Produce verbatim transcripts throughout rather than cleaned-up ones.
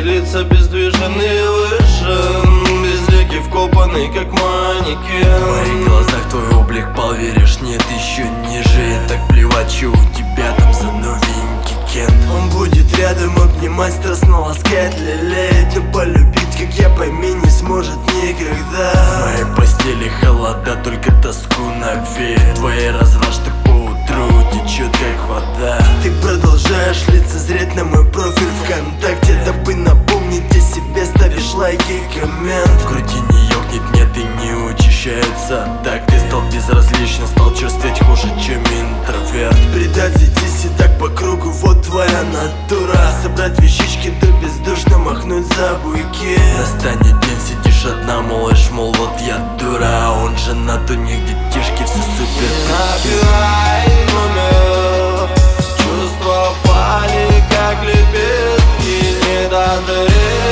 лица бездвижные выше, безликий вкопанный как манекен. В моих глазах твой облик пал, веришь, нет, еще ниже. Так плевать, что у тебя там за новенький Кент. Он будет рядом обнимать, страстно ласкать, лелеять, но полюбить, как я, пойми, не сможет никогда. В моей постели холода, только тоску навеет. Твои развращи по утру течет как вода. Ты продолжаешь лицезреть на мой профиль ВКонтакте, дабы напомнить о себе, ставишь лайки и коммент. В груди не ёкнет, нет и не учащается. Так ты стал безразличен, стал чувствовать хуже, чем интроверт. Предать здесь и так по кругу, вот твоя натура. Собрать вещички, да бездушно махнуть за буйки. Настанет день, сидишь одна, молишь, мол, вот я дура. А он женат, у них детишки, все супер. Набирай номер, чувства пали, как лепестки, не додорезано.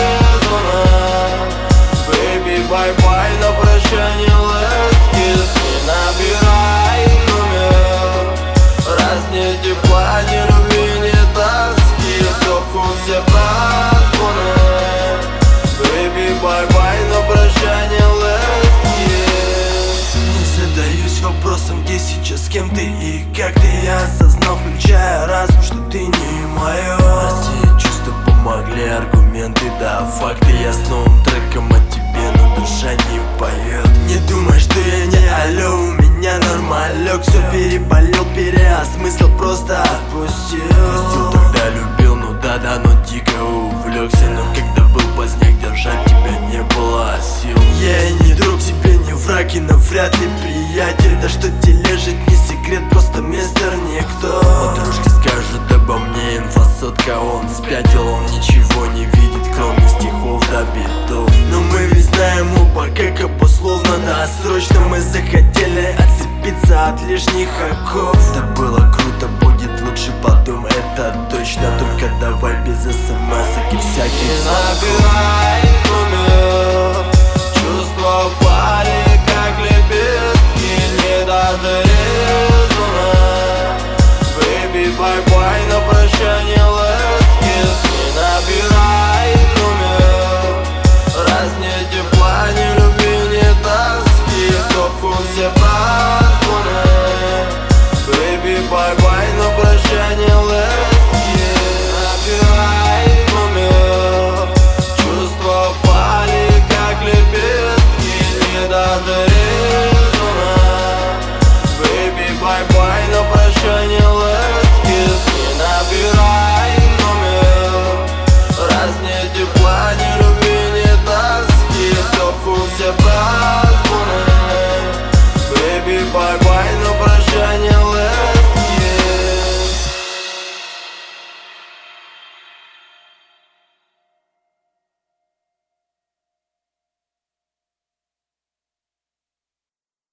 Baby, бай-бай, на прощание last kiss. Не набирай номер, раз не тепла, ни любви, ни тоски. В трубку все прозвоны. Baby, бай-бай, на прощание last kiss. Не задаюсь вопросом, где сейчас, с кем ты и как ты. Я осознал, включая разум, что ты не мое. Все чувства помогли, аргументы, да, факты. Я с новым треком от тебе, но душа не поет. Не думай, что я не алло, у меня нормалек. Все переболел, переосмыслил, просто отпустил. Пустил, тогда любил, ну да-да, но дико увлекся. Но когда был поздняк, держать тебя не было сил. Я и не друг, тебе не враг, и но вряд ли приятель. Да что тележит, не секрет, просто мистер никто. Подружки скажут обо мне, инфосотка, он спятил. Он ничего не видит, кроме стихов до битов. Но мы ведь знаем оба, как обусловно досрочно. Мы захотели отцепиться от лишних оков. Да было круто, будет лучше потом, это точно. Только давай без смс-ок и всяких звонков. Набирай номер, чувства пали, как лепестки, не додорезано. Baby, бай-бай, на прощание last kiss. Не набирай номер, раз не тепла, ни любви, ни тоски. В трубку все прозвоны. Baby, бай-бай, на прощание last kiss. Набирай номер, чувства пали, как лепестки, не додорезано. Baby, бай-бай.